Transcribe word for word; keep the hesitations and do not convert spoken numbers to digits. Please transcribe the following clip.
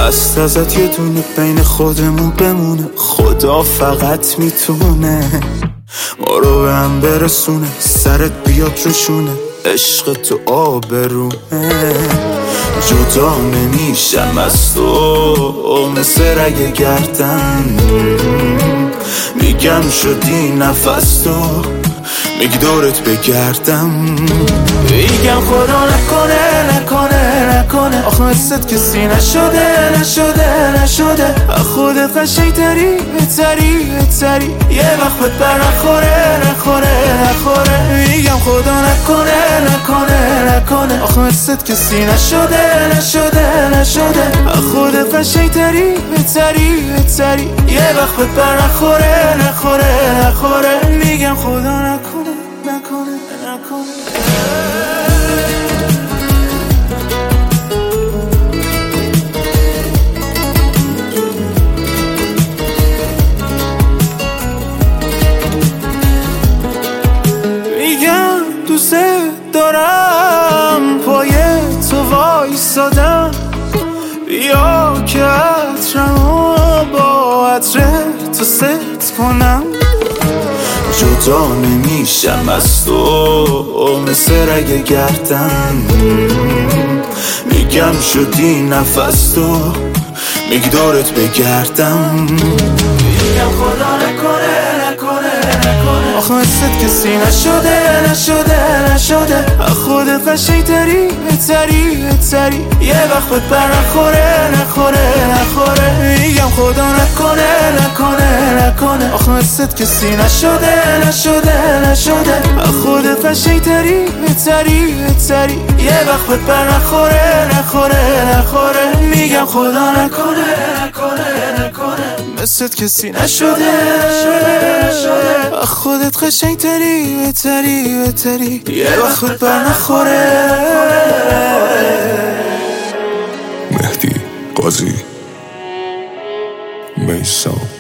هست ازت یه دونه بین خودمون بمونه. خدا فقط میتونه ما رو به هم برسونه، سرت بیاد روشونه، عشق تو آبرومه. جدا نمیشم از تو مثل رگ گردن، میگم شدی نفس تو، میگی دورت بگردم. میگم خدا نکنه نکنه نکنه آخه مثلت کسی نشده نشده نشده. خودت قشنگ تری بهتری بهتری، یه وقت بهت بر نخوره نخوره نخوره. میگم خدا نکنه نکنه نکنه آخه مثلت کسی نشده نشده نشده. خودت قشنگ تری بهتری بهتری، یه وقت بهت بر نخوره نخوره نخوره. میگم خدا نکنه نکنه نکنه. میگم دوست دارم، پای تو وایسادم، بیا که عطرمو با عطر تو ست کنم. جدا نمیشم از تو مثل رگ گردن، میگم شدی نفس تو، میگی دورت بگردم. میگم خدا نکنه نکنه نکنه آخه مثلت کسی نشده نشده نشده. خودت قشنگ تری بهتری بهتری، یه وقت بهت بر نخوره نخوره نخوره. میگم خدا نکنه نکنه نکنه آخه مثلت کسی نشده نشده نشده. خودت قشنگ تری بهتری بهتری، یه وقت بهت بر نخوره نخوره نخوره. میگم خدا نکنه نکنه نکنه مثلت کسی نشده نشده. خودت قشنگ تری بهتری بهتری، یه وقت بهت بر نخوره. مهدی قاضی میثم.